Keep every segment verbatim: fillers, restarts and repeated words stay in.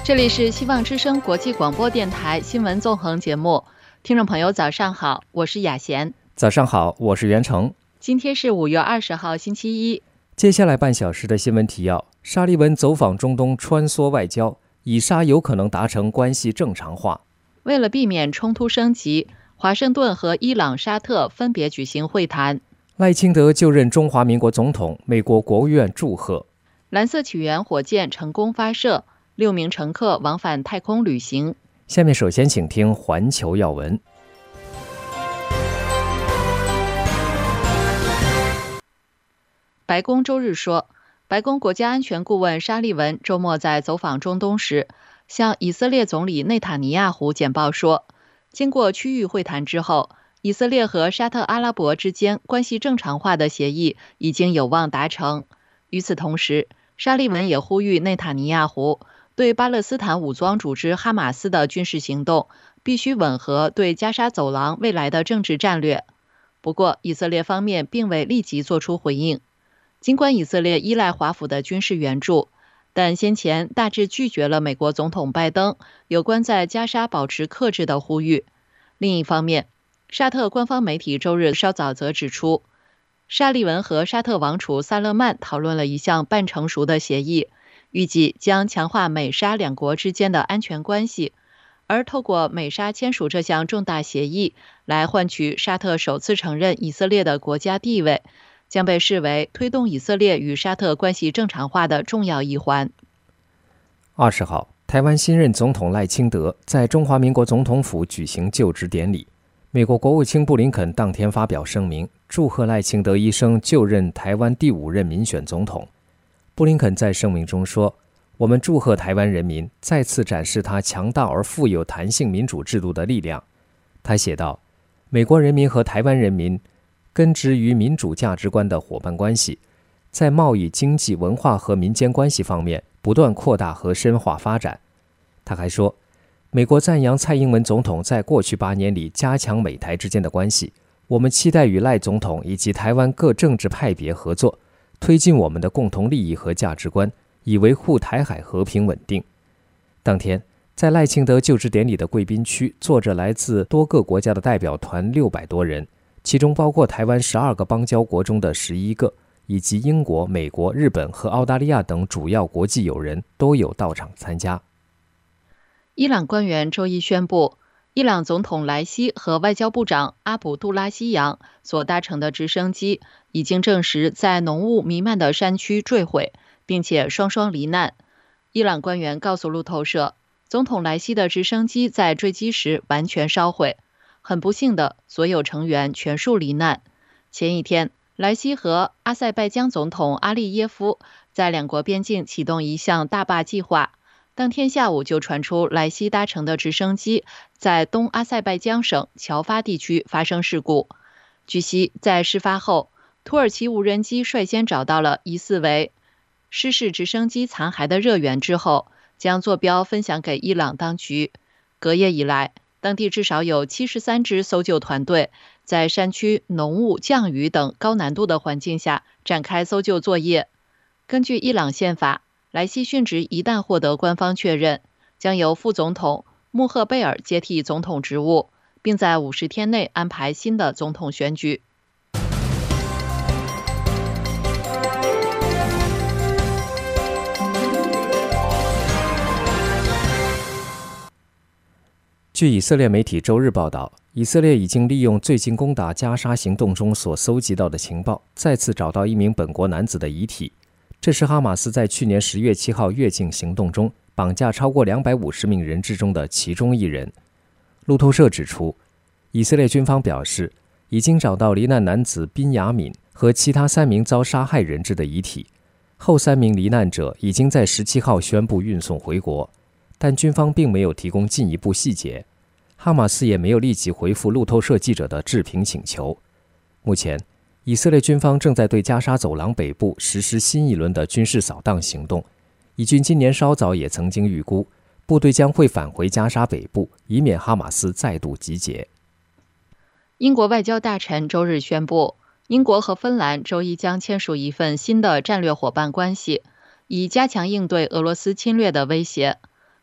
这里是希望之声国际广播电台新闻纵横节目，听众朋友早上好，我是雅贤。 早上好，我是袁成。 今天是五月二十号星期一。 接下来半小时的新闻提要：沙利文走访中东，穿梭外交，以沙有可能达成关系正常化。 为了避免冲突升级，华盛顿和伊朗、沙特分别举行会谈。 赖清德就任中华民国总统，美国国务院祝贺。 蓝色起源火箭成功发射，六名乘客往返太空旅行。 下面首先请听环球要闻。 白宫周日说，白宫国家安全顾问沙利文周末在走访中东时，向以色列总理内塔尼亚胡简报说，经过区域会谈之后，以色列和沙特阿拉伯之间关系正常化的协议已经有望达成。与此同时，沙利文也呼吁内塔尼亚胡对巴勒斯坦武装组织哈马斯的军事行动必须吻合对加沙走廊未来的政治战略。不过，以色列方面并未立即做出回应。尽管以色列依赖华府的军事援助，但先前大致拒绝了美国总统拜登有关在加沙保持克制的呼吁。另一方面，沙特官方媒体周日稍早则指出，沙利文和沙特王储萨勒曼讨论了一项半成熟的协议，预计将强化美沙两国之间的安全关系，而透过美沙签署这项重大协议来换取沙特首次承认以色列的国家地位，将被视为推动以色列与沙特关系正常化的重要一环。 二十号，台湾新任总统赖清德在中华民国总统府举行就职典礼。美国国务卿布林肯当天发表声明，祝贺赖清德一生就任台湾第五任民选总统。布林肯在声明中说，我们祝贺台湾人民再次展示他强大而富有弹性民主制度的力量。他写道，美国人民和台湾人民根植于民主价值观的伙伴关系，在贸易、经济、文化和民间关系方面不断扩大和深化发展。他还说，美国赞扬蔡英文总统在过去八年里加强美台之间的关系，我们期待与赖总统以及台湾各政治派别合作，推进我们的共同利益和价值观，以维护台海和平稳定。当天，在赖清德就职典礼的贵宾区坐着来自多个国家的代表团六百多人，其中包括台湾十二个邦交国中的十一个，以及英国、美国、日本和澳大利亚等主要国际友人都有到场参加。 伊朗官员周一宣布，伊朗总统莱西和外交部长阿卜杜拉希扬所搭乘的直升机已经证实在浓雾弥漫的山区坠毁，并且双双罹难。伊朗官员告诉路透社，总统莱西的直升机在坠机时完全烧毁，很不幸的，所有成员全数罹难。前一天，莱西和阿塞拜疆总统阿利耶夫在两国边境启动一项大坝计划。当天下午就传出莱西搭乘的直升机在东阿塞拜疆省乔发地区发生事故。据悉，在事发后，土耳其无人机率先找到了疑似为失事直升机残骸的热源之后，将坐标分享给伊朗当局。隔夜以来，当地至少有七十三支搜救团队在山区浓雾、降雨等高难度的环境下展开搜救作业。根据伊朗宪法，莱西殉职一旦获得官方确认，将由副总统穆赫贝尔接替总统职务，并在五十天内安排新的总统选举。 据以色列媒体周日报道，以色列已经利用最近攻打加沙行动中所搜集到的情报，再次找到一名本国男子的遗体。这是哈马斯在去年十月七号越境行动中绑架超过两百五十名人质中的其中一人。路透社指出，以色列军方表示，已经找到罹难男子宾雅敏和其他三名遭杀害人质的遗体，后三名罹难者已经在十七号宣布运送回国，但军方并没有提供进一步细节。哈马斯也没有立即回复路透社记者的置评请求。目前，以色列军方正在对加沙走廊北部实施新一轮的军事扫荡行动。以军今年稍早也曾经预估，部队将会返回加沙北部，以免哈马斯再度集结。 英国外交大臣周日宣布，英国和芬兰周一将签署一份新的战略伙伴关系，以加强应对俄罗斯侵略的威胁。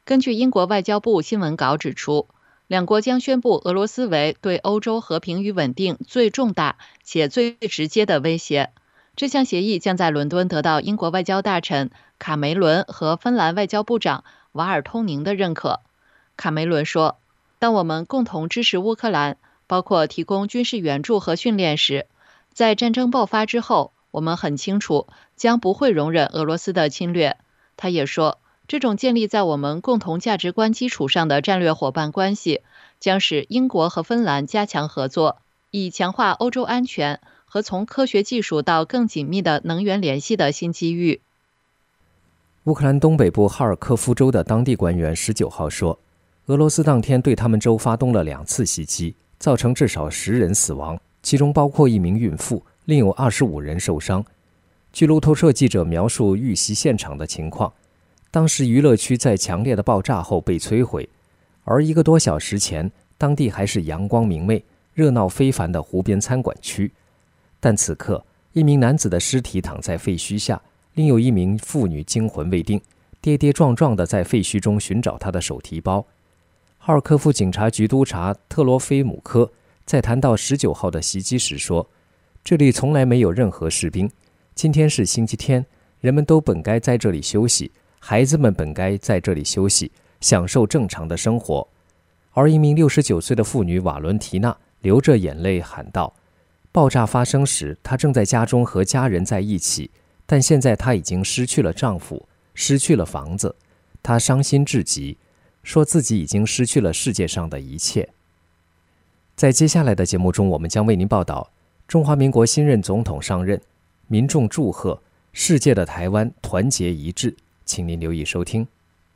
根据英国外交部新闻稿指出，两国将宣布俄罗斯为对欧洲和平与稳定最重大且最直接的威胁。这项协议将在伦敦得到英国外交大臣卡梅伦和芬兰外交部长瓦尔通宁的认可。卡梅伦说，当我们共同支持乌克兰，包括提供军事援助和训练时，在战争爆发之后，我们很清楚将不会容忍俄罗斯的侵略。他也说，这种建立在我们共同价值观基础上的战略伙伴关系，将使英国和芬兰加强合作，以强化欧洲安全和从科学技术到更紧密的能源联系的新机遇。 乌克兰东北部哈尔科夫州的当地官员十九号说，俄罗斯当天对他们州发动了两次袭击，造成至少十人死亡，其中包括一名孕妇，另有二十五人受伤。据路透社记者描述遇袭现场的情况，当时娱乐区在强烈的爆炸后被摧毁，而一个多小时前，当地还是阳光明媚、热闹非凡的湖边餐馆区。但此刻，一名男子的尸体躺在废墟下，另有一名妇女惊魂未定，跌跌撞撞地在废墟中寻找她的手提包。哈尔科夫警察局督察特罗菲姆科在谈到十九号的袭击时说，这里从来没有任何士兵，今天是星期天，人们都本该在这里休息，孩子们本该在这里休息，享受正常的生活。而一名六十九岁的妇女瓦伦提娜流着眼泪喊道，爆炸发生时，她正在家中和家人在一起，但现在她已经失去了丈夫，失去了房子，她伤心至极，说自己已经失去了世界上的一切。在接下来的节目中，我们将为您报道中华民国新任总统上任，民众祝贺，世界的台湾团结一致，请您留意收听。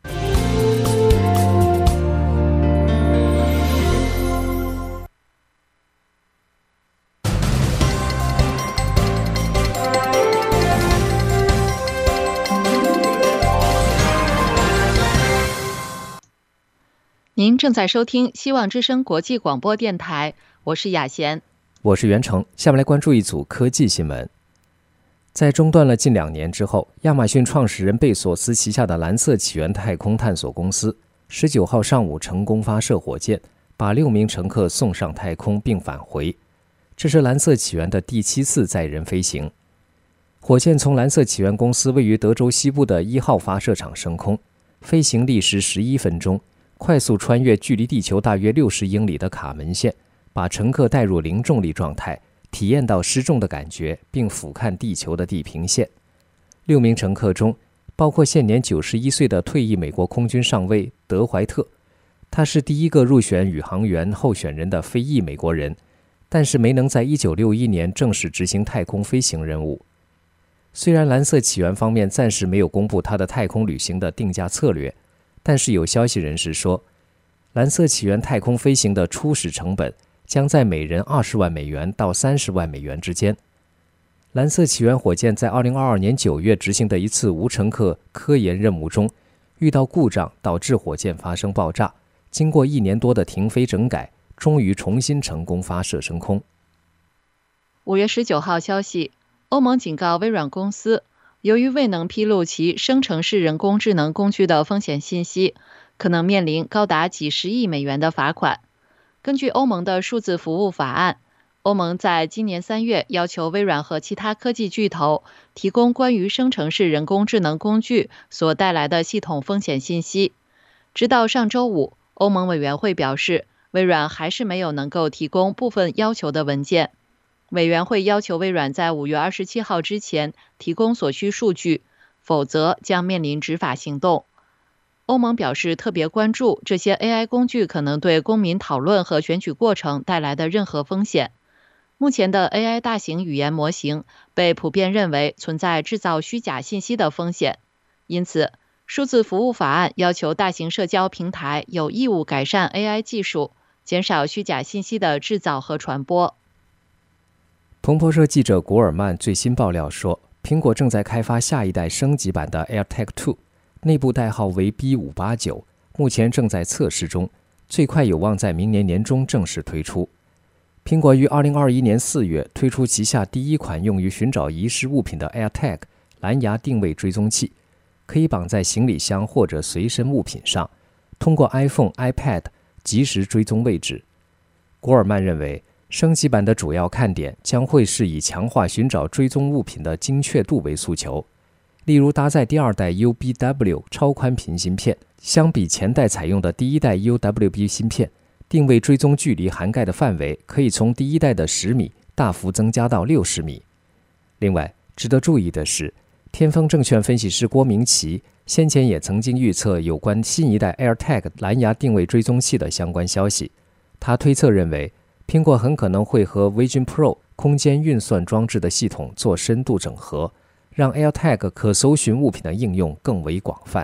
您正在收听希望之声国际广播电台，我是雅贤， 我是袁成。下面来关注一组科技新闻。在中断了近两年之后，亚马逊创始人贝索斯旗下的蓝色起源太空探索公司十九号上午成功发射火箭，把六名乘客送上太空并返回。这是蓝色起源的第七次载人飞行。火箭从蓝色起源公司位于德州西部的一号发射场升空，飞行历时十一分钟，快速穿越距离地球大约六十英里的卡门线，把乘客带入零重力状态，体验到失重的感觉，并俯瞰地球的地平线。六名乘客中，包括现年九十一岁的退役美国空军上尉德怀特，他是第一个入选宇航员候选人的非裔美国人，但是没能在一九六一年正式执行太空飞行任务。虽然蓝色起源方面暂时没有公布他的太空旅行的定价策略，但是有消息人士说，蓝色起源太空飞行的初始成本将在每人二十万美元到三十万美元之间。蓝色起源火箭在二零二二年九月执行的一次无乘客科研任务中遇到故障，导致火箭发生爆炸，经过一年多的停飞整改，终于重新成功发射升空。 五月十九号消息，欧盟警告微软公司，由于未能披露其生成式人工智能工具的风险信息，可能面临高达几十亿美元的罚款。根据欧盟的数字服务法案，欧盟在今年三月要求微软和其他科技巨头提供关于生成式人工智能工具所带来的系统风险信息。直到上周五，欧盟委员会表示，微软还是没有能够提供部分要求的文件。委员会要求微软在五月二十七号之前提供所需数据，否则将面临执法行动。欧盟表示特别关注这些 A I 工具可能对公民讨论和选举过程带来的任何风险。目前的 A I 大型语言模型被普遍认为存在制造虚假信息的风险，因此，数字服务法案要求大型社交平台有义务改善 A I 技术，减少虚假信息的制造和传播。 彭博社记者古尔曼最新爆料说，苹果正在开发下一代升级版的 AirTag 二，内部代号为 B 五八九，目前正在测试中，最快有望在明年年中正式推出。苹果于二零二一年四月推出旗下第一款用于寻找遗失物品的 AirTag 蓝牙定位追踪器，可以绑在行李箱或者随身物品上， 通过 iPhone、iPad 及时追踪位置。古尔曼认为，升级版的主要看点将会是以强化寻找追踪物品的精确度为诉求，例如搭载第二代 U B W 超宽频芯片，相比前代采用的第一代 U W B 芯片，定位追踪距离涵盖的范围可以从第一代的十米大幅增加到六十米。另外，值得注意的是，天风证券分析师郭明奇先前也曾经预测有关新一代 AirTag 蓝牙定位追踪器的相关消息。他推测认为，苹果很可能会和 Vision Pro 空间运算装置的系统做深度整合，让 AirTag 可搜寻物品的应用更为广泛。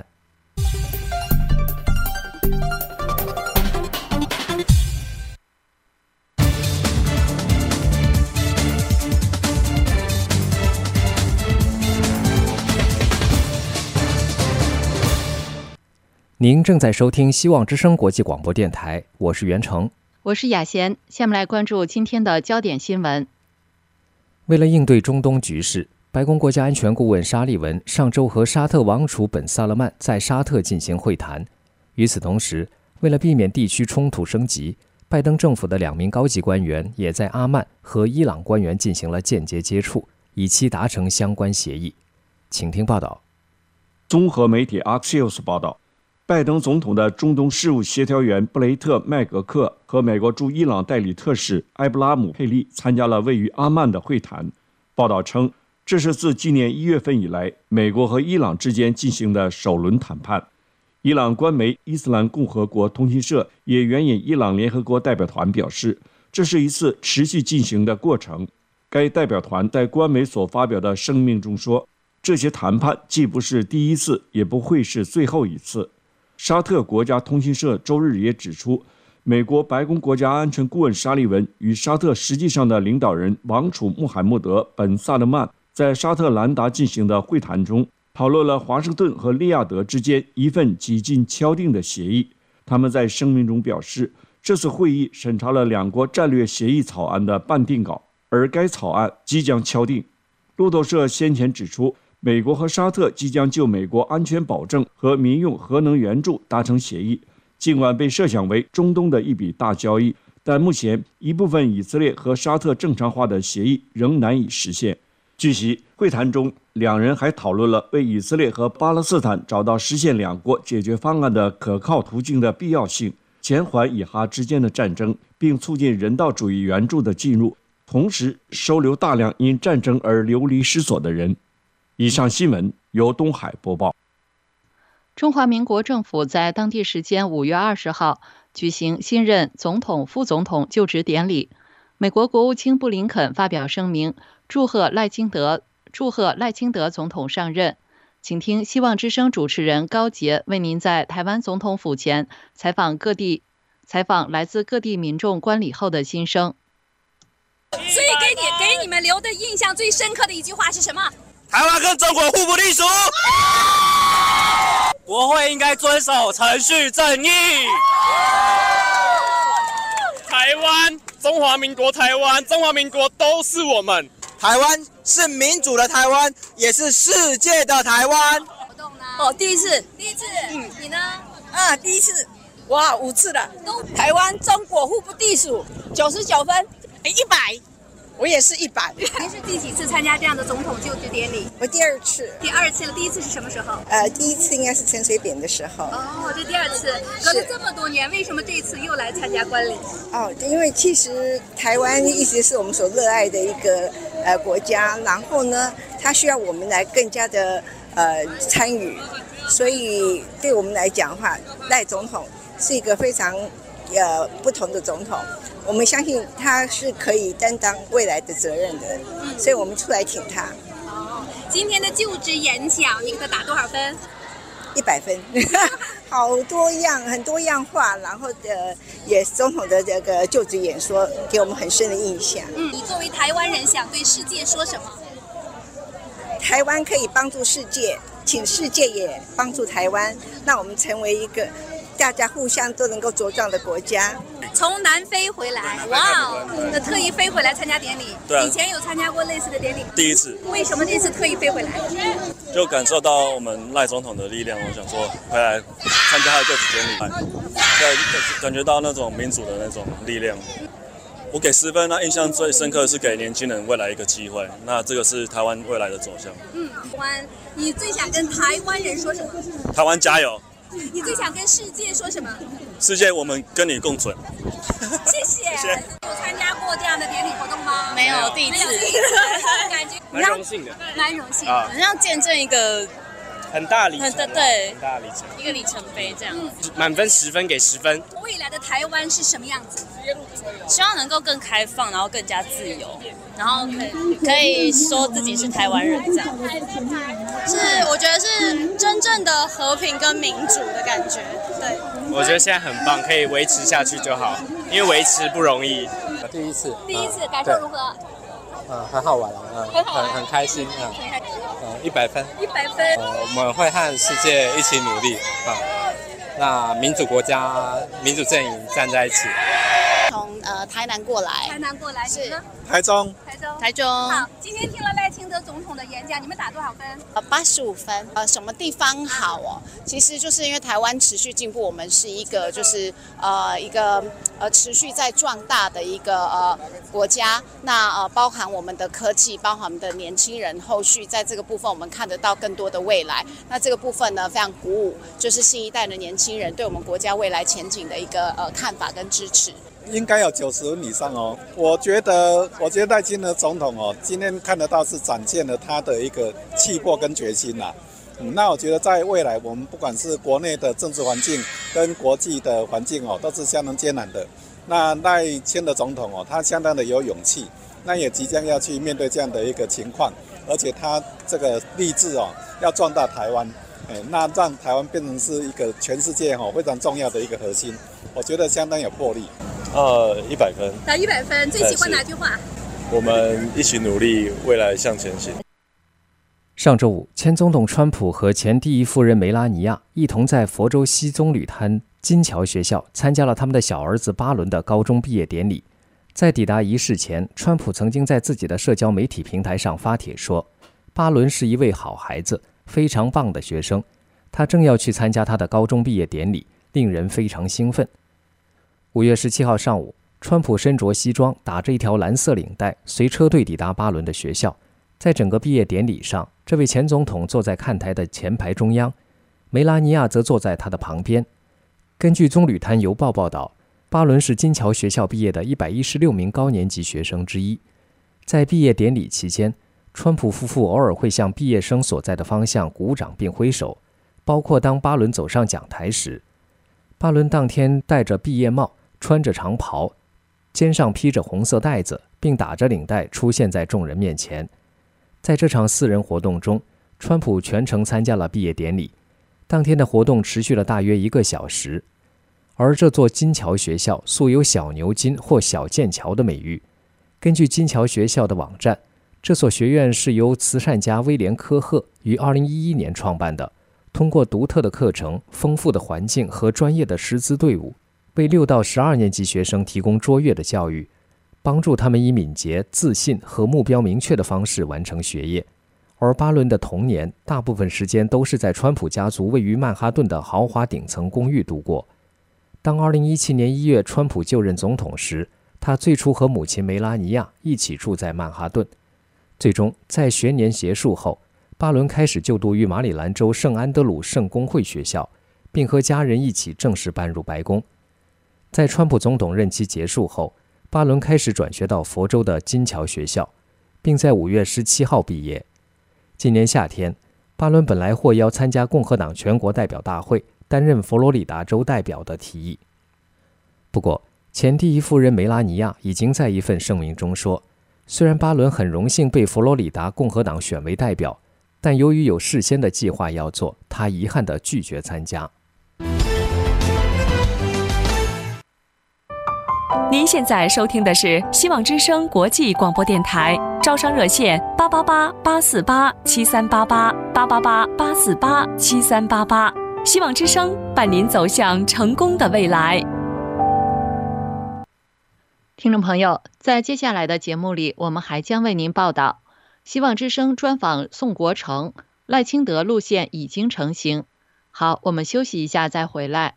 您正在收听希望之声国际广播电台，我是袁成， 我是雅贤。下面来关注今天的焦点新闻。 为了应对中东局势，白宫国家安全顾问沙利文上周和沙特王储本·萨勒曼在沙特进行会谈。与此同时，为了避免地区冲突升级，拜登政府的两名高级官员也在阿曼和伊朗官员进行了间接接触，以期达成相关协议。请听报道。 综合媒体 Axios 报道，拜登总统的中东事务协调员布雷特·麦格克和美国驻伊朗代理特使埃布拉姆·佩利参加了位于阿曼的会谈。报道称，这是自今年一月份以来，美国和伊朗之间进行的首轮谈判。伊朗官媒伊斯兰共和国通讯社也援引伊朗联合国代表团表示，这是一次持续进行的过程。该代表团在官媒所发表的声明中说，这些谈判既不是第一次，也不会是最后一次。沙特国家通讯社周日也指出，美国白宫国家安全顾问沙利文与沙特实际上的领导人王储穆罕默德·本·萨勒曼在沙特兰达进行的会谈中，讨论了华盛顿和利雅得之间一份几近敲定的协议。他们在声明中表示，这次会议审查了两国战略协议草案的半定稿，而该草案即将敲定。路透社先前指出，美国和沙特即将就美国安全保证和民用核能援助达成协议。尽管被设想为中东的一笔大交易，但目前一部分以色列和沙特正常化的协议仍难以实现。据悉，会谈中两人还讨论了为以色列和巴勒斯坦找到实现两国解决方案的可靠途径的必要性，减缓以哈之间的战争，并促进人道主义援助的进入，同时收留大量因战争而流离失所的人。以上新闻由东海播报。 中华民国政府在当地时间五月二十号举行新任总统、副总统就职典礼。美国国务卿布林肯发表声明，祝贺赖清德祝贺赖清德总统上任。请听希望之声主持人高杰为您在台湾总统府前采访各地采访来自各地民众观礼后的心声。 所以给你给你们留的印象最深刻的一句话是什么？ 台湾跟中国互不隶属，国会应该遵守程序正义。台湾，中华民国台湾，中华民国都是我们。 台湾是民主的台湾，也是世界的台湾。 活动呢？哦，第一次，第一次。嗯，你呢？ 啊，第一次。哇，五次了。 都台湾中国互不隶属，九十九分， 哎，一百。我也是一百。 您是第几次参加这样的总统就职典礼？ 我第二次。 第二次了，第一次是什么时候？ 呃，第一次应该是陈水扁的时候。 哦，这第二次，隔了这么多年，为什么这一次又来参加观礼？ 哦，因为其实台湾一直是我们所热爱的一个呃国家，然后呢，它需要我们来更加的呃参与，所以对我们来讲的话，赖总统是一个非常呃不同的总统。我们相信他是可以担当未来的责任的，嗯、所以我们出来挺他。 哦，今天的就职演讲，你给他打多少分？ 一百分，好多样，很多样化，然后的也总统的这个就职演说给我们很深的印象。 嗯，你作为台湾人，想对世界说什么？ 台湾可以帮助世界，请世界也帮助台湾，让我们成为一个大家互相都能够茁壮的国家。 从南非回来，哇哦，那特意飞回来参加典礼。 对、啊， 以前有参加过类似的典礼吗？ 第一次。 为什么这次特意飞回来？ 就感受到我们赖总统的力量，我想说回来参加他的就职典礼，对，感觉到那种民主的那种力量。我给十分，那印象最深刻的是给年轻人未来一个机会，那这个是台湾未来的走向。 嗯，台湾，你最想跟台湾人说什么？ 台湾加油！ 你最想跟世界说什么？ 世界，我们跟你共存。 谢谢。谢谢。有参加过这样的典礼活动吗？ 没有，第一次。 感觉蛮荣幸的， 蛮荣幸的， 好像见证一个。 很大里程， 对， 很大里程， 一个里程碑这样。 满分十分给十分。 未来的台湾是什么样子？ 希望能够更开放，然后更加自由，然后可以可以说自己是台湾人这样。 是，我觉得是真正的和平跟民主的感觉。对， 我觉得现在很棒，可以维持下去就好，因为维持不容易。 第一次， 第一次感受如何？ 嗯，很好玩，嗯， 很好玩， 很很开心，嗯，嗯，一百分， 一百分。 呃，我们会和世界一起努力，啊，那民主国家、民主阵营站在一起。 从呃台南过来， 台南过来是呢？ 台中， 台中， 台中。 好，今天听了赖清德总统的演讲，你们打多少分？ 呃，八十五分。呃，什么地方好哦？其实就是因为台湾持续进步，我们是一个就是呃一个呃持续在壮大的一个呃国家。那呃包含我们的科技，包含我们的年轻人，后续在这个部分我们看得到更多的未来。那这个部分呢非常鼓舞，就是新一代的年轻人对我们国家未来前景的一个呃看法跟支持。 应该有九十分以上哦。我觉得，我觉得赖清德总统哦，今天看得到是展现了他的一个气魄跟决心啦。嗯，那我觉得在未来，我们不管是国内的政治环境跟国际的环境哦，都是相当艰难的。那赖清德总统哦，他相当的有勇气，那也即将要去面对这样的一个情况，而且他这个立志哦，要壮大台湾。哎，那让台湾变成是一个全世界哈非常重要的一个核心，我觉得相当有魄力。 呃，一百分。 打一百分，最喜欢哪句话？ 我们一起努力，未来向前行。 上周五，前总统川普和前第一夫人梅拉尼亚一同在佛州西棕榈滩金桥学校参加了他们的小儿子巴伦的高中毕业典礼。在抵达仪式前，川普曾经在自己的社交媒体平台上发帖说，巴伦是一位好孩子，非常棒的学生，他正要去参加他的高中毕业典礼，令人非常兴奋。五月十七号上午，川普身着西装，打着一条蓝色领带，随车队抵达巴伦的学校。在整个毕业典礼上，这位前总统坐在看台的前排中央，梅拉尼亚则坐在他的旁边。根据棕榈滩邮报报道，巴伦是金桥学校毕业的一百一十六名高年级学生之一。在毕业典礼期间，川普夫妇偶尔会向毕业生所在的方向鼓掌并挥手，包括当巴伦走上讲台时。巴伦当天戴着毕业帽，穿着长袍，肩上披着红色带子，并打着领带出现在众人面前。在这场私人活动中，川普全程参加了毕业典礼。当天的活动持续了大约一个小时。而这座金桥学校素有小牛津或小剑桥的美誉。根据金桥学校的网站，这所学院是由慈善家威廉·科赫于二零一一年创办的，通过独特的课程、丰富的环境和专业的师资队伍，为六到十二年级学生提供卓越的教育，帮助他们以敏捷、自信和目标明确的方式完成学业。而巴伦的童年大部分时间都是在川普家族位于曼哈顿的豪华顶层公寓度过。当二零一七年一月川普就任总统时，他最初和母亲梅拉尼亚一起住在曼哈顿。最终在学年结束后，巴伦开始就读于马里兰州圣安德鲁圣公会学校，并和家人一起正式搬入白宫。在川普总统任期结束后，巴伦开始转学到佛州的金桥学校，并在五月十七号毕业。今年夏天，巴伦本来获邀参加共和党全国代表大会，担任佛罗里达州代表的提议。不过，前第一夫人梅拉尼亚已经在一份声明中说，虽然巴伦很荣幸被佛罗里达共和党选为代表，但由于有事先的计划要做，他遗憾地拒绝参加。 您现在收听的是希望之声国际广播电台，招商热线八八八八四八七三八八八八八八四八七三八八。 希望之声伴您走向成功的未来。 听众朋友，在接下来的节目里，我们还将为您报道希望之声专访宋国成，赖清德路线已经成型。好，我们休息一下再回来。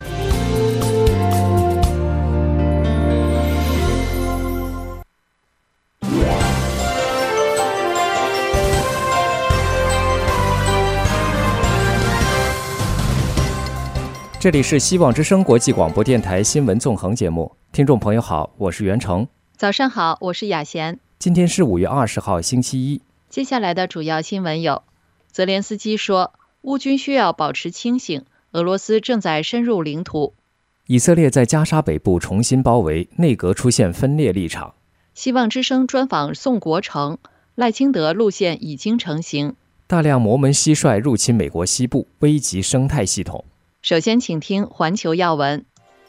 这里是希望之声国际广播电台新闻纵横节目，听众朋友好，我是袁成。 早上好，我是雅贤。 今天是五月二十号，星期一。 接下来的主要新闻有：泽连斯基说，乌军需要保持清醒，俄罗斯正在深入领土； 以色列在加沙北部重新包围，内阁出现分裂立场； 希望之声专访宋国成，赖清德路线已经成型； 大量摩门蟋蟀入侵美国西部，危及生态系统。 首先请听环球要闻。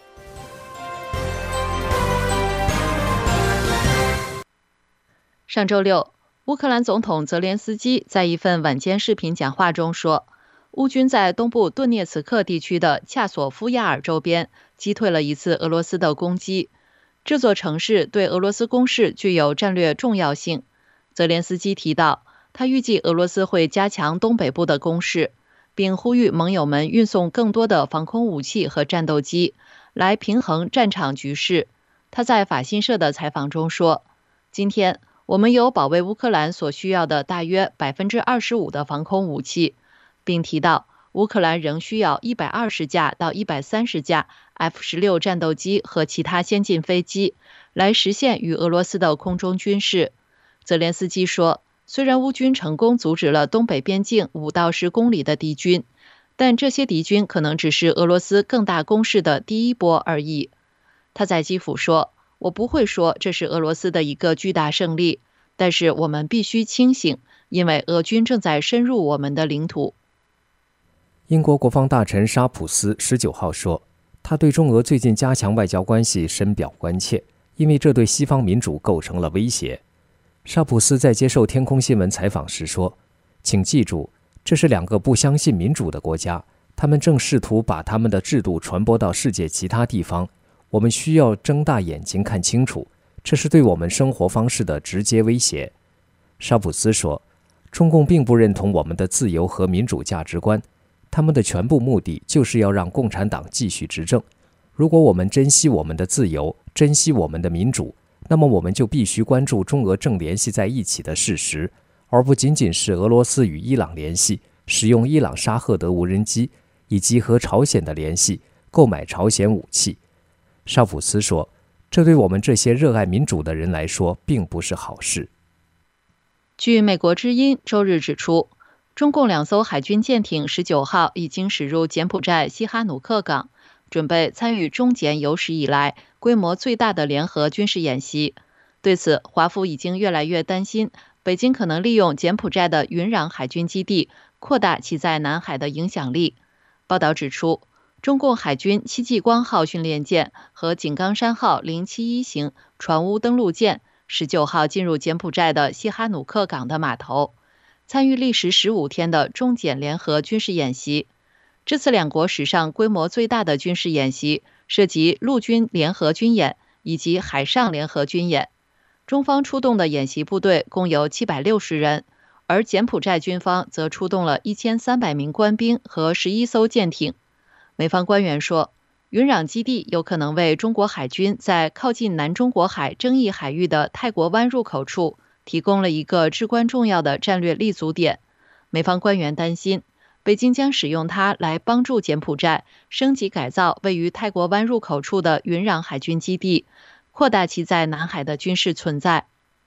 上周六，乌克兰总统泽连斯基在一份晚间视频讲话中说，乌军在东部顿涅茨克地区的恰索夫亚尔周边击退了一次俄罗斯的攻击。这座城市对俄罗斯攻势具有战略重要性。泽连斯基提到，他预计俄罗斯会加强东北部的攻势，并呼吁盟友们运送更多的防空武器和战斗机，来平衡战场局势。他在法新社的采访中说，今天我们有保卫乌克兰所需要的大约 百分之二十五 的防空武器，并提到乌克兰仍需要一百二十架到一百三十架 F 十六 战斗机和其他先进飞机，来实现与俄罗斯的空中军事。泽连斯基说，虽然乌军成功阻止了东北边境五到十公里的敌军，但这些敌军可能只是俄罗斯更大攻势的第一波而已。他在基辅说，我不会说这是俄罗斯的一个巨大胜利，但是我们必须清醒，因为俄军正在深入我们的领土。 英国国防大臣沙普斯十九号说，他对中俄最近加强外交关系深表关切，因为这对西方民主构成了威胁。沙普斯在接受天空新闻采访时说，请记住，这是两个不相信民主的国家，他们正试图把他们的制度传播到世界其他地方，我们需要睁大眼睛看清楚，这是对我们生活方式的直接威胁。沙普斯说，中共并不认同我们的自由和民主价值观，他们的全部目的就是要让共产党继续执政。如果我们珍惜我们的自由，珍惜我们的民主，那么我们就必须关注中俄正联系在一起的事实，而不仅仅是俄罗斯与伊朗联系，使用伊朗沙赫德无人机，以及和朝鲜的联系，购买朝鲜武器。沙普斯说，这对我们这些热爱民主的人来说并不是好事。 据美国之音周日指出，中共两艘海军舰艇十九号已经驶入柬埔寨西哈努克港，准备参与中柬有史以来规模最大的联合军事演习。对此，华府已经越来越担心，北京可能利用柬埔寨的云壤海军基地，扩大其在南海的影响力。报道指出，中共海军戚继光号训练舰和井冈山号零七一型船坞登陆舰十九号进入柬埔寨的西哈努克港的码头，参与历时十五天的中柬联合军事演习。这次两国史上规模最大的军事演习，涉及陆军联合军演以及海上联合军演。中方出动的演习部队共有七百六十人，而柬埔寨军方则出动了一千三百名官兵和十一艘舰艇。美方官员说，云壤基地有可能为中国海军在靠近南中国海争议海域的泰国湾入口处提供了一个至关重要的战略立足点。美方官员担心，北京将使用它来帮助柬埔寨升级改造位于泰国湾入口处的云壤海军基地，扩大其在南海的军事存在。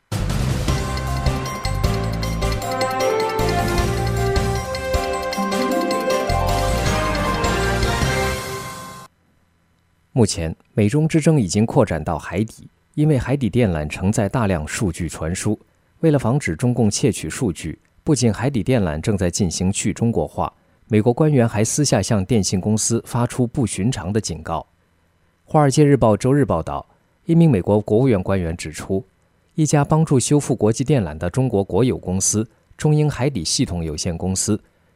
目前，美中之争已经扩展到海底，因为海底电缆承载大量数据传输。为了防止中共窃取数据，不仅海底电缆正在进行去中国化，美国官员还私下向电信公司发出不寻常的警告。《华尔街日报》周日报道，一名美国国务院官员指出，一家帮助修复国际电缆的中国国有公司中英海底系统有限公司，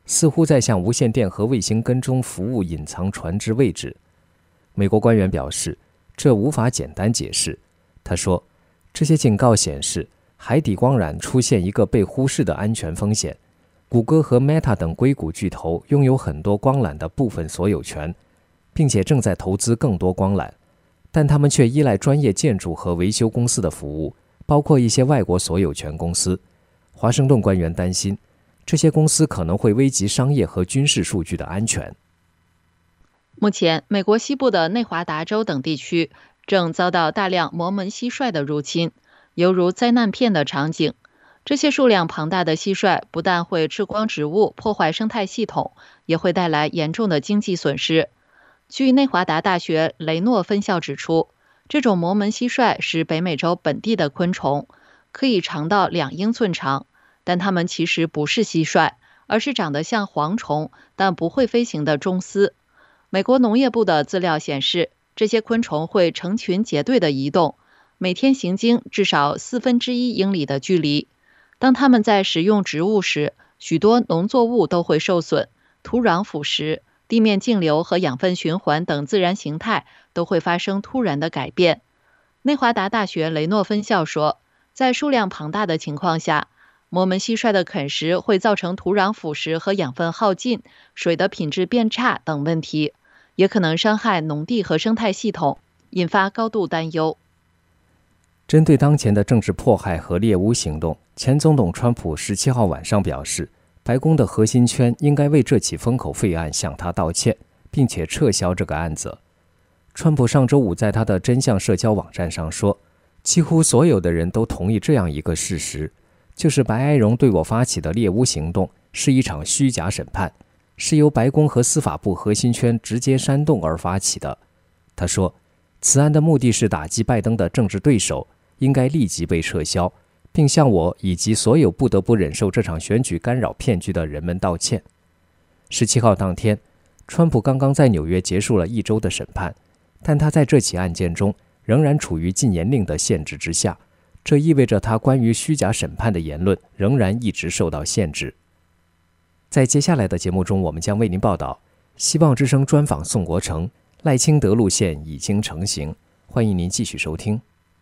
似乎在向无线电和卫星跟踪服务隐藏船只位置。美国官员表示，这无法简单解释。他说，这些警告显示海底光缆出现一个被忽视的安全风险。谷歌和 Meta 等硅谷巨头拥有很多光缆的部分所有权，并且正在投资更多光缆，但他们却依赖专业建筑和维修公司的服务，包括一些外国所有权公司。华盛顿官员担心，这些公司可能会危及商业和军事数据的安全。 目前，美国西部的内华达州等地区正遭到大量摩门蟋蟀的入侵，犹如灾难片的场景。这些数量庞大的蟋蟀不但会吃光植物，破坏生态系统，也会带来严重的经济损失。据内华达大学雷诺分校指出，这种摩门蟋蟀是北美洲本地的昆虫，可以长到两英寸长，但它们其实不是蟋蟀，而是长得像蝗虫但不会飞行的螽斯。美国农业部的资料显示，这些昆虫会成群结队地移动，每天行经至少四分之一英里的距离。当它们在食用植物时，许多农作物都会受损，土壤腐蚀，地面径流和养分循环等自然形态都会发生突然的改变。内华达大学雷诺分校说，在数量庞大的情况下，摩门蟋蟀的啃食会造成土壤腐蚀和养分耗尽、水的品质变差等问题，也可能伤害农地和生态系统，引发高度担忧。 针对当前的政治迫害和猎巫行动，前总统川普十七号晚上表示，白宫的核心圈应该为这起封口费案向他道歉，并且撤销这个案子。川普上周五在他的真相社交网站上说，几乎所有的人都同意这样一个事实，就是白埃荣对我发起的猎巫行动是一场虚假审判，是由白宫和司法部核心圈直接煽动而发起的。他说，此案的目的是打击拜登的政治对手，应该立即被撤销，并向我以及所有不得不忍受这场选举干扰骗局的人们道歉。十七号当天，川普刚刚在纽约结束了一周的审判，但他在这起案件中仍然处于禁言令的限制之下，这意味着他关于虚假审判的言论仍然一直受到限制。在接下来的节目中，我们将为您报道希望之声专访宋国成，赖清德路线已经成型，欢迎您继续收听。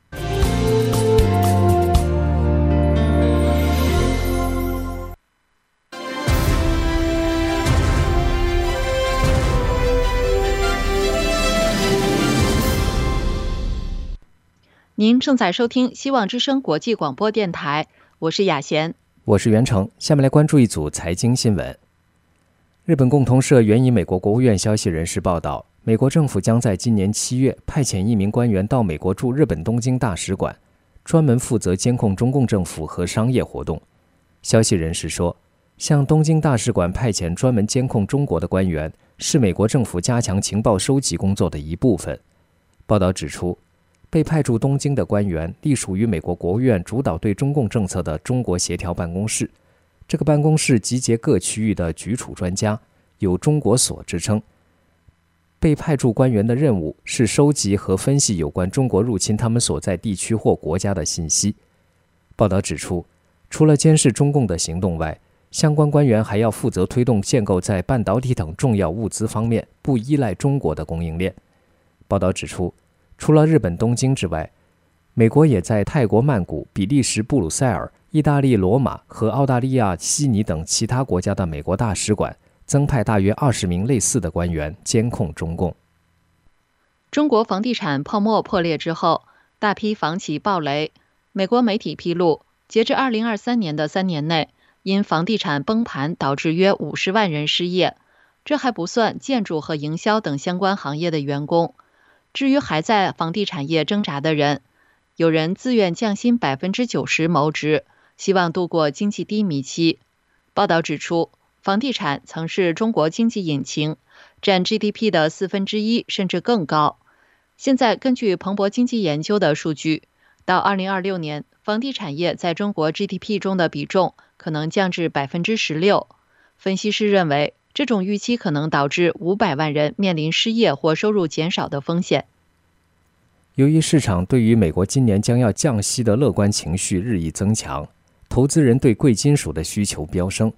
您正在收听希望之声国际广播电台，我是雅贤， 我是袁成。下面来关注一组财经新闻。日本共同社援引美国国务院消息人士报道，美国政府将在今年七月派遣一名官员到美国驻日本东京大使馆，专门负责监控中共政府和商业活动。消息人士说，向东京大使馆派遣专门监控中国的官员，是美国政府加强情报收集工作的一部分。报道指出，被派驻东京的官员隶属于美国国务院主导对中共政策的中国协调办公室。这个办公室集结各区域的局处专家，有中国所之称。被派驻官员的任务是收集和分析有关中国入侵他们所在地区或国家的信息。报道指出，除了监视中共的行动外，相关官员还要负责推动建构在半导体等重要物资方面不依赖中国的供应链。报道指出，除了日本东京之外，美国也在泰国曼谷、比利时布鲁塞尔、意大利罗马和澳大利亚悉尼等其他国家的美国大使馆增派大约二十名类似的官员监控中共。 中国房地产泡沫破裂之后，大批房企暴雷。美国媒体披露，截至二零二三年的三年内，因房地产崩盘导致约五十万人失业，这还不算建筑和营销等相关行业的员工。至于还在房地产业挣扎的人，有人自愿降薪百分之九十谋职，希望度过经济低迷期。报道指出，房地产曾是中国经济引擎，占 G D P 的四分之一甚至更高。现在根据彭博经济研究的数据，到二零二六年，房地产业在中国 G D P 中的比重可能降至百分之十六。分析师认为，这种预期可能导致五百万人面临失业或收入减少的风险。 由于市场对于美国今年将要降息的乐观情绪日益增强，投资人对贵金属的需求飙升，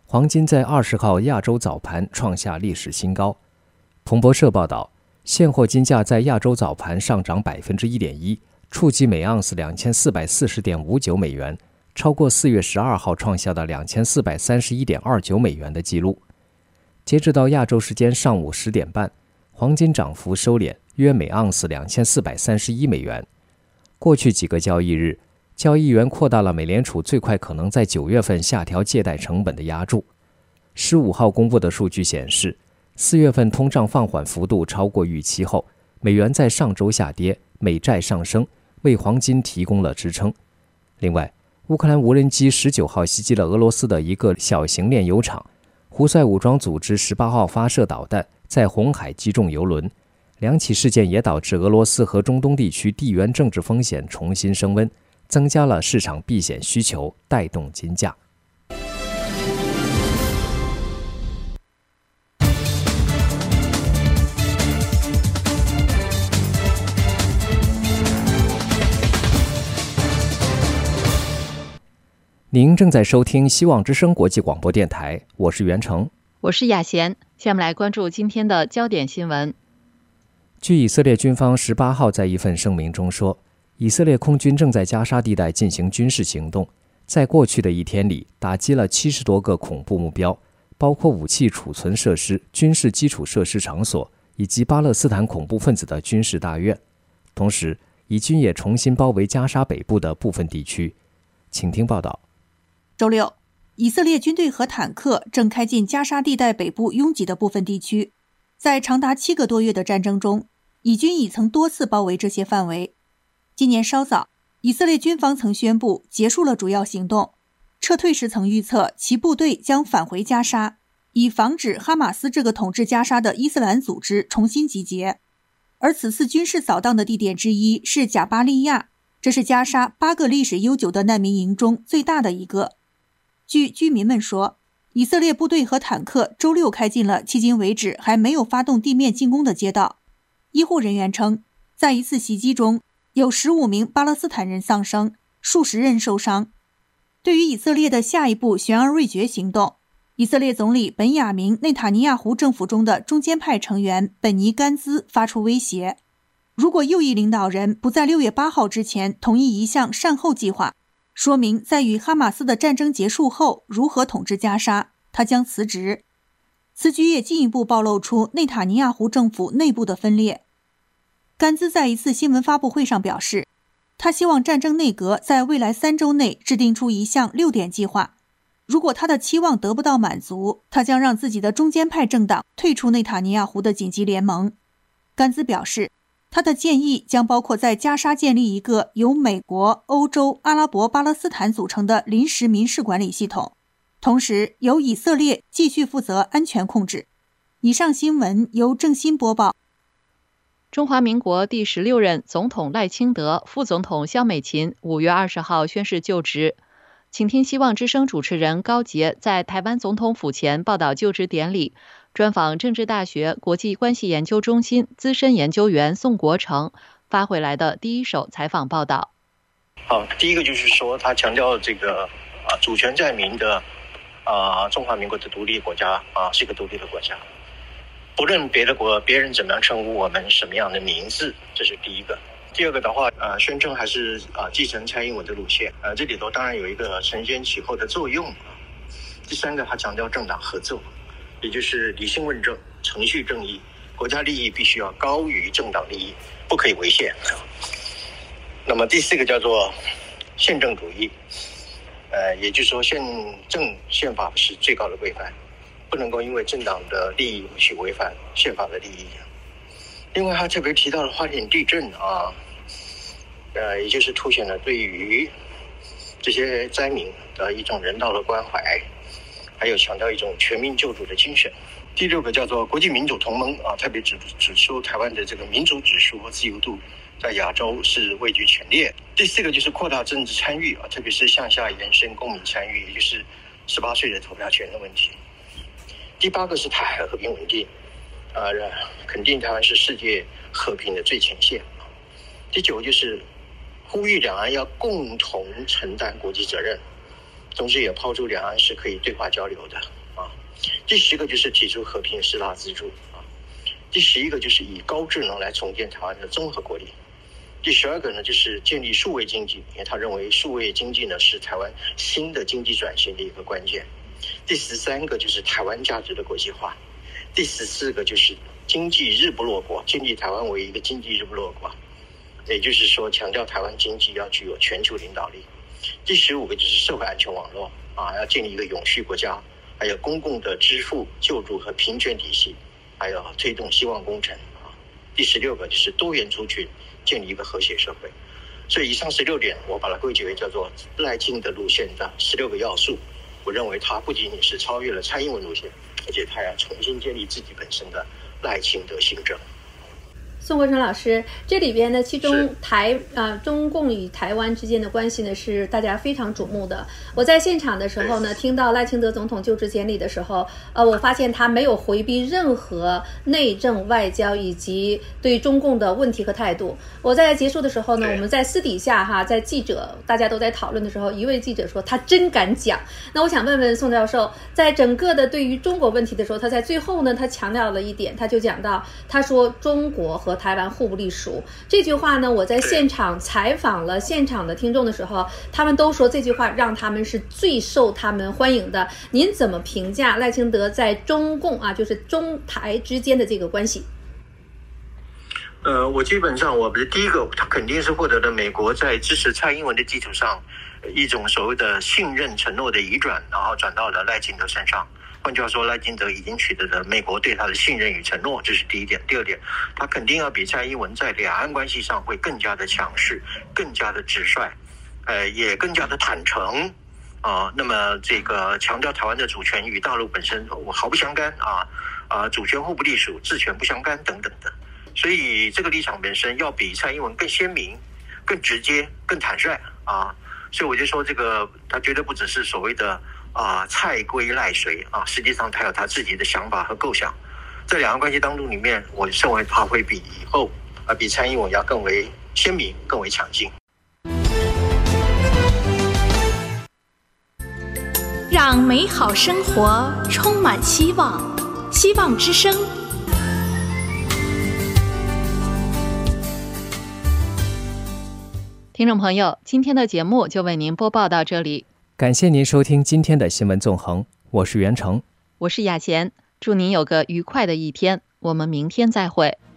黄金在二十号亚洲早盘创下历史新高。彭博社报道，现货金价在亚洲早盘上涨 百分之一点一， 触及每盎司 两千四百四十点五九美元，超过四月十二号创下的 两千四百三十一点二九美元的纪录。截止到亚洲时间上午十点半，黄金涨幅收敛，约每盎司 两千四百三十一美元。过去几个交易日，交易员扩大了美联储最快可能在九月份下调借贷成本的压注。十五号公布的数据显示，四月份通胀放缓幅度超过预期后，美元在上周下跌，美债上升，为黄金提供了支撑。另外，乌克兰无人机十九号袭击了俄罗斯的一个小型炼油厂，胡塞武装组织十八号发射导弹，在红海击中油轮。两起事件也导致俄罗斯和中东地区地缘政治风险重新升温，增加了市场避险需求，带动金价。您正在收听希望之声国际广播电台，我是袁成， 我是雅贤。下面来关注今天的焦点新闻。 据以色列军方十八号在一份声明中说，以色列空军正在加沙地带进行军事行动，在过去的一天里打击了七十多个恐怖目标，包括武器储存设施、军事基础设施场所以及巴勒斯坦恐怖分子的军事大院。同时，以军也重新包围加沙北部的部分地区。请听报道。 周六，以色列军队和坦克正开进加沙地带北部拥挤的部分地区。在长达七个多月的战争中，以军已曾多次包围这些范围。今年稍早，以色列军方曾宣布结束了主要行动，撤退时曾预测其部队将返回加沙，以防止哈马斯这个统治加沙的伊斯兰组织重新集结。而此次军事扫荡的地点之一是贾巴利亚，这是加沙八个历史悠久的难民营中最大的一个。据居民们说，以色列部队和坦克周六开进了迄今为止还没有发动地面进攻的街道。医护人员称，在一次袭击中，有十五名巴勒斯坦人丧生，数十人受伤。对于以色列的下一步悬而未决行动，以色列总理本雅明·内塔尼亚胡政府中的中间派成员本尼甘兹发出威胁，如果右翼领导人不在六月八号之前同意一项善后计划，说明在与哈马斯的战争结束后如何统治加沙，他将辞职。此举也进一步暴露出内塔尼亚胡政府内部的分裂。甘兹在一次新闻发布会上表示，他希望战争内阁在未来三周内制定出一项六点计划。如果他的期望得不到满足，他将让自己的中间派政党退出内塔尼亚胡的紧急联盟。甘兹表示，他的建议将包括在加沙建立一个由美国、欧洲、阿拉伯、巴勒斯坦组成的临时民事管理系统，同时由以色列继续负责安全控制。以上新闻由郑欣播报。 中华民国第十六任总统赖清德、副总统萧美琴五月二十号宣誓就职。请听希望之声主持人高杰在台湾总统府前报道就职典礼，专访政治大学国际关系研究中心资深研究员宋国成发回来的第一手采访报道。 好，第一个就是说，他强调这个啊主权在民的啊中华民国的独立国家啊是一个独立的国家，不论别的国别人怎么样称呼我们什么样的名字，这是第一个。第二个的话，呃，宣称还是啊继承蔡英文的路线，呃，这里头当然有一个承先启后的作用啊。第三个，他强调政党合作，也就是理性问政、程序正义，国家利益必须要高于政党利益，不可以违宪。那么第四个叫做宪政主义，呃，也就是说宪政宪法是最高的规范，不能够因为政党的利益去违反宪法的利益。另外，他特别提到了花莲地震啊，呃，也就是凸显了对于这些灾民的一种人道的关怀，还有强调一种全民救助的精神。第六个叫做国际民主同盟啊，特别指指出台湾的这个民主指数和自由度在亚洲是位居前列。第四个就是扩大政治参与啊，特别是向下延伸公民参与，也就是十八岁的投票权的问题。第八个是台海和平稳定。啊，肯定台湾是世界和平的最前线。第九就是呼吁两岸要共同承担国际责任，同时也抛出两岸是可以对话交流的。 第十个就是提出和平四大支柱啊。第十一个就是以高智能来重建台湾的综合国力。第十二个呢，就是建立数位经济，因为他认为数位经济呢是台湾新的经济转型的一个关键。第十三个就是台湾价值的国际化。第十四个就是经济日不落国，建立台湾为一个经济日不落国，也就是说强调台湾经济要具有全球领导力。第十五个就是社会安全网络啊，要建立一个永续国家，还有公共的支付、救助和平权体系，还有推动希望工程啊。第十六个就是多元族群，建立一个和谐社会。所以以上十六点，我把它归结为叫做赖清德路线的十六个要素。我认为它不仅仅是超越了蔡英文路线，而且它要重新建立自己本身的赖清德新政。 宋国成老师，这里边呢，其中台呃中共与台湾之间的关系呢是大家非常瞩目的。我在现场的时候呢，听到赖清德总统就职典礼的时候，呃，我发现他没有回避任何内政、外交以及对中共的问题和态度。我在结束的时候呢，我们在私底下哈，在记者大家都在讨论的时候，一位记者说他真敢讲。那我想问问宋教授，在整个的对于中国问题的时候，他在最后呢，他强调了一点，他就讲到，他说中国和台湾互不隶属这句话呢，我在现场采访了现场的听众的时候，他们都说这句话让他们是最受他们欢迎的。您怎么评价赖清德在中共啊，就是中台之间的这个关系？ 呃，我基本上我不是第一个，他肯定是获得了美国在支持蔡英文的基础上一种所谓的信任承诺的移转，然后转到了赖清德身上。换句话说，赖清德已经取得了美国对他的信任与承诺，这是第一点。第二点，他肯定要比蔡英文在两岸关系上会更加的强势，更加的直率，呃，也更加的坦诚啊、呃。那么这个强调台湾的主权与大陆本身毫不相干啊啊、呃，主权互不隶属，治权不相干等等的。所以这个立场本身要比蔡英文更鲜明、更直接、更坦率啊。所以我就说，这个他绝对不只是所谓的。啊，蔡归赖随啊，实际上他有他自己的想法和构想，在两岸关系当中里面，我认为他会比以后啊，比蔡英文要更为鲜明、更为强劲。 让美好生活充满希望，希望之声。 听众朋友，今天的节目就为您播报到这里。 感谢您收听今天的新闻纵横，我是袁成， 我是雅贤，祝您有个愉快的一天，我们明天再会。